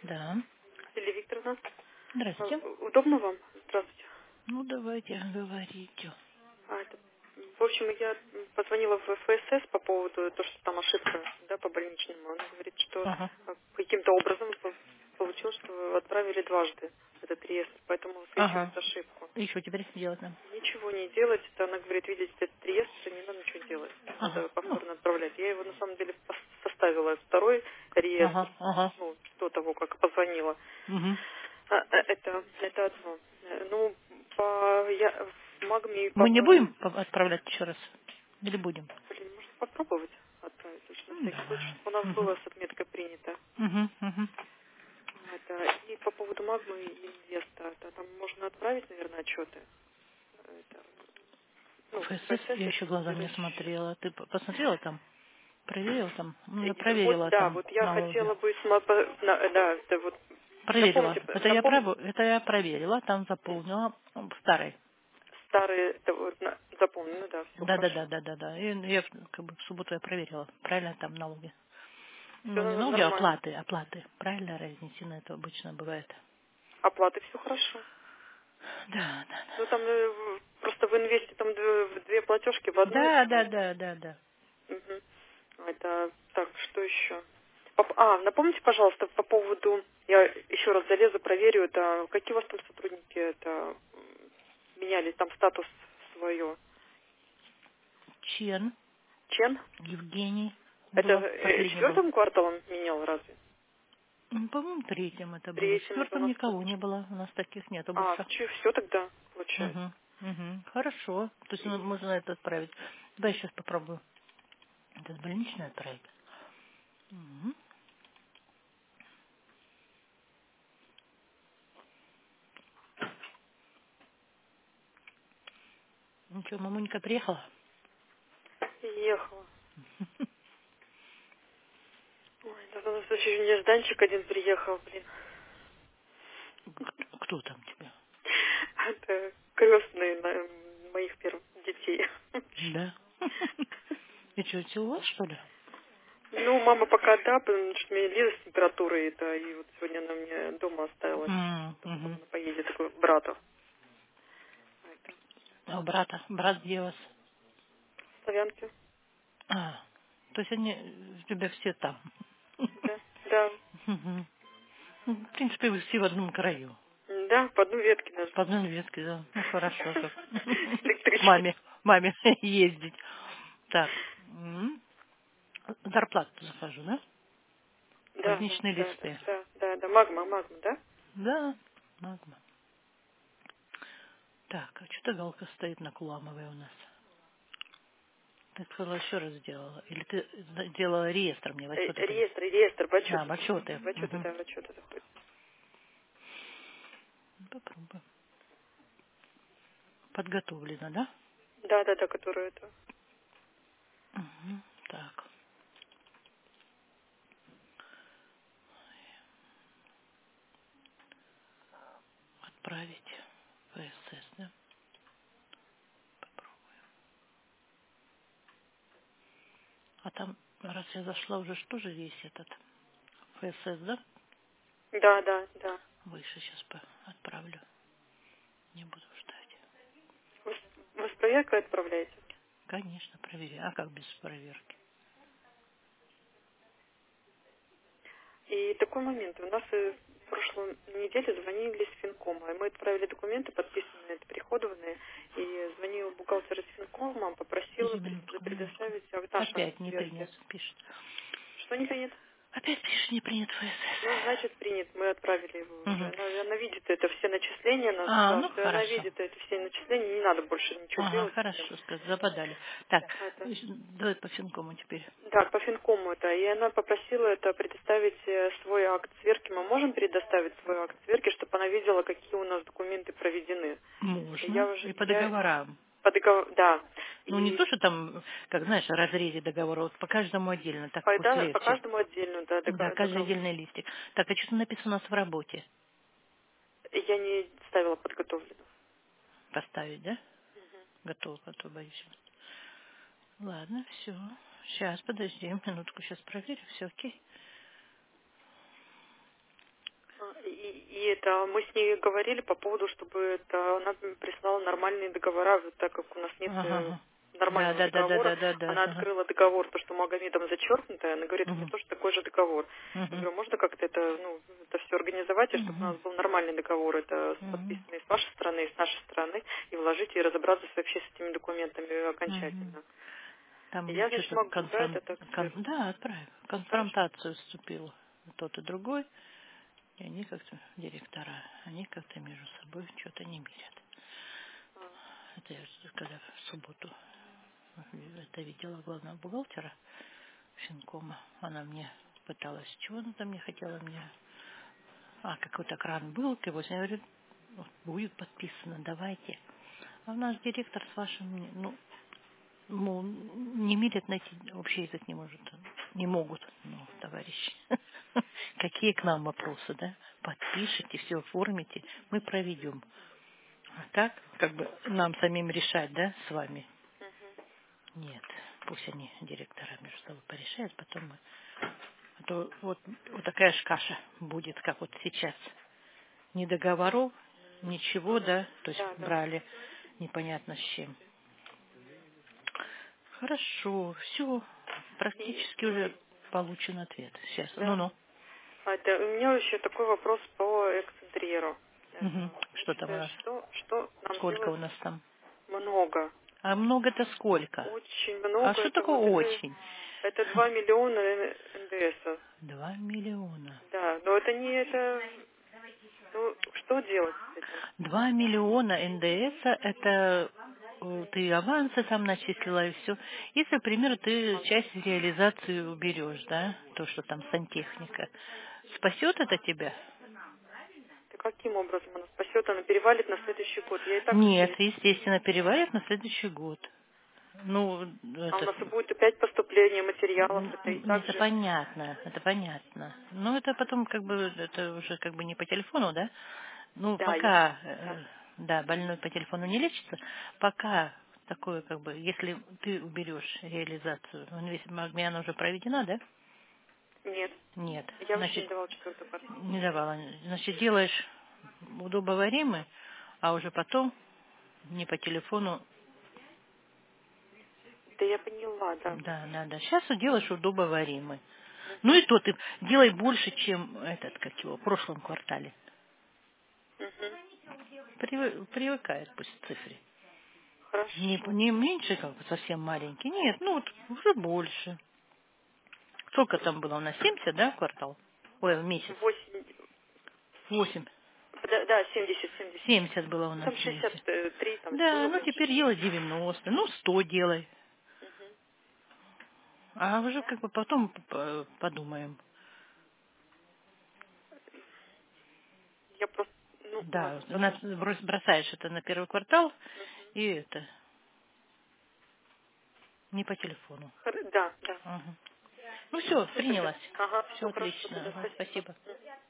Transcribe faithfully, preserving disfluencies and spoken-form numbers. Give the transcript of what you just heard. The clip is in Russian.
Да. Лилия Викторовна, а, Здравствуйте. удобно вам? Здравствуйте. Ну, давайте говорите. А, это, в общем, я позвонила в ФСС по поводу того, что там ошибка, да, по больничному. Он говорит, что Ага. а, каким-то образом по- получилось, что вы отправили дважды этот реестр, поэтому Ага. высвечивает ошибку. И что теперь делать нам? Ничего не делать, это она говорит, видите, этот реестр, не надо ничего делать. Ага. Надо Ну, повторно отправлять. Я его на самом деле пос- составила второй реестр, ага, ага. ну, до того, как позвонила. Угу. А, э, это, это одно. Э, Ну, по, я, в Магме, Мы не по-моему, будем по- отправлять еще раз? Или будем? блин, можно попробовать отправить, лишь на Ну, всякий случай, давай. чтобы у нас Угу. было с отметкой принято. Угу. Угу. Это, и по поводу Магмы и Инвеста, это, там можно отправить, наверное, отчеты. Это, ну, ФСС ФСС я это еще глазом не следующее. смотрела. Ты п- посмотрела там? Проверила там? Ну, я И Вот, проверила да, там вот я налоги. хотела бы, смо- по- на- э, да, это вот, Проверила. напомните, Это я, напомните, проб... это я проверила, там заполнила м, старый. старые, это вот, на- запомнено, да, все Да, да, хорошо. да, да, да, да. И я как бы в субботу я проверила. Правильно там налоги? Все Ну, не налоги, а нормально. оплаты, оплаты. Правильно разнесено это обычно бывает. Оплаты все хорошо. Да, да, Ну там э, в- просто в инвесте там две, в две платежки в одной да. Да, да, это. да, да, да. Мгм. Это так, что еще? Поп- А, напомните, пожалуйста, по поводу, я еще раз залезу, проверю, это какие у вас там сотрудники это м, меняли там статус свое? Чен, Чен? Евгений Это было, э, последний был. четвертым кварталом менял разве? Ну, по-моему, третьим это было. В Третьим это у четвертом нас никого не получится. было. У нас таких нету А, больше. все тогда получается. Угу, угу. Хорошо. То есть ну, И можно это отправить. Давай сейчас попробую. Это больничный отправить. Угу. Ну что, мамунька приехала? ехала. Ой, да у нас еще нежданчик один приехал, блин. К- Кто там тебе? Это крестные на- моих первых детей. Да. И что, это у вас, что ли? Ну, мама пока да, потому что у меня Лиза с температурой, это, и вот сегодня она мне дома оставилась. М, Потом мгм. она поедет к брату. Это, А у брата? Брат где у вас? славянки. А, то есть они у тебя все там. Да, да. Мгм. Ну, в принципе, вы все в одном краю. Да, по одной ветке даже. По одной ветке, да. Ну, хорошо как. К Электрички. маме, маме ездить. Так. м. Зарплату захожу, да? Да, да, Больничные да, да, листы. да, да, да. Магма, магма, да? Да, магма. Так, а что-то галка стоит на Куламовой у нас. Ты сказала, еще раз сделала. Или ты делала реестр мне в Э, отчеты ходить? Реестр, реестр, в А, отчет. в отчеты. В отчеты, Угу. да, в отчеты заходит. Попробуем. Подготовлено, да? Да, да, да, которую это. Угу. Так, отправить в ФСС, да? А там, раз я зашла, уже что же есть этот ФСС, да? Да, да, да. Выше сейчас отправлю. Не буду ждать. Вы, с- вы с проверкой отправляете? Конечно, проверяю. А как без проверки? И такой момент. У нас э, в прошлую неделю звонили с Финкома, и мы отправили документы, подписанные, приходованные, и звонил бухгалтер из Финкома, попросила Подожди пред- минутку, минутку. предоставить ак- наш акт Опять не сверки. принят, пишет. Что не принят? Опять пишет, не принят Ну, ФСС. значит, принят. Мы отправили его уже. Угу. Она, она видит это все начисления. Она А, сказала, ну что она хорошо. видит это все начисления. Не надо больше ничего Ага, делать с этим. хорошо, сказать, западали. Так, А это- давай по Финкому теперь. Так, по Финкому это. И она попросила это предоставить э, свой акт сверки. Мы можем предоставить свой акт сверки, чтобы она видела, какие у нас документы проведены. Я Можно. уже, И по я договорам. по договор, да. Ну, не И то, что там, как знаешь, в разрезе договора, вот по каждому отдельно, так по, будет да, по легче. каждому отдельно, да, Да, дого- каждый договор. отдельный листик. Так, а что написано у нас в работе? Я не ставила подготовлено. Поставить, да? Готово, а то боюсь. Ладно, все. Сейчас, подожди, минутку, сейчас проверю, все окей. А, И, и это мы с ней говорили по поводу, чтобы это она прислала нормальные договора, вот так как у нас нет Ага, э, ага. Да, нормального да, да, да, договора. да, да, да. Она Ага. открыла договор, то, что Магомедом зачеркнутое, она говорит, у меня Мгм. тоже такой же договор. Я Мгм. говорю, можно как-то это, ну, это все организовать, и чтобы у Мгм. нас был нормальный договор, это Мгм. подписанный с вашей стороны и с нашей стороны, и вложить и разобраться вообще с этими документами Мгм. окончательно. И Там я, значит, что-то могу, да, конфрон... это так кон- сделать. Да, отправь. Хорошо. Конфронтацию вступил тот и другой, и они как-то, директора, они как-то между собой что-то не мирят. А, Это я когда в субботу это видела главного бухгалтера Финкома. Она мне пыталась, чего она там мне хотела мне. А, какой-то кран был, к его, я говорю, вот будет подписано, давайте. А наш директор с вашим, не- ну, ну, не мирят, найти общий язык не может, не могут, ну, товарищи. Какие к нам вопросы, да? Подпишите, все оформите, мы проведем. А так, как бы нам самим решать, да, с вами? Нет, пусть они директора между собой порешают, потом мы... А то вот, вот такая ж каша будет, как вот сейчас. Ни договоров, ничего, да, то есть да, да. брали непонятно с чем. Хорошо, все, И, практически уже получен ответ. Сейчас, да. ну-ну. А это, у меня еще такой вопрос по эксцентриру. Мгм. Это, Что значит, там у э, нас? что, что нам Сколько делать? у нас там? Много. А много-то сколько? Очень А много. что Это такое вот это, очень? это два миллиона эн дэ эс. Два миллиона. Да, но это не это. Ну, что делать с этим? Два миллиона эн дэ эс это э, ты авансы там начислила и все. Если, к примеру, ты часть реализации уберешь, да, то, что там сантехника, спасет это тебя? Да каким образом она спасет? Она перевалит на следующий год. Я и так Нет, пере- естественно, переварят на следующий год. Ну, А у это, нас и будет опять поступление материалов. м, Это и так это же. понятно, это понятно. Но это потом как бы, это уже как бы не по телефону, да? Ну, Да, я. пока, Да. э, да, больной по телефону не лечится, пока такое как бы, если ты уберешь реализацию, он весь Магмиана уже проведена, да? Нет. Нет. Я вообще Значит, не давала четвертую квартиру. не давала. Значит, делаешь удобоваримый, а уже потом не по телефону. Да я поняла, да. Да, да, да. Сейчас делаешь удобоваримый. Ну и то ты делай больше, чем этот, как его, в прошлом квартале. Угу. Привы- привыкает пусть к цифре. Не, Хорошо. не меньше, как бы совсем маленький. Нет, ну вот уже больше. Сколько там было у нас? семьдесят, да, квартал? Ой, в месяц. Восемь. Восемь. Да, да, семьдесят, семьдесят. Семьдесят было у Ну, нас там в месяц. шестьдесят три, там Да, было ну больше. теперь делай девяносто, ну сто делай. Мгм. А уже как бы потом п- подумаем. Я просто, ну, Да, ладно, на- хорошо. брос- бросаешь это на первый квартал и это не по телефону. Хор- Да, да. Ага. Ну все, Ну тогда. принялась. Ага, Все все хорошо, отлично. тогда Ага, спасибо. спасибо.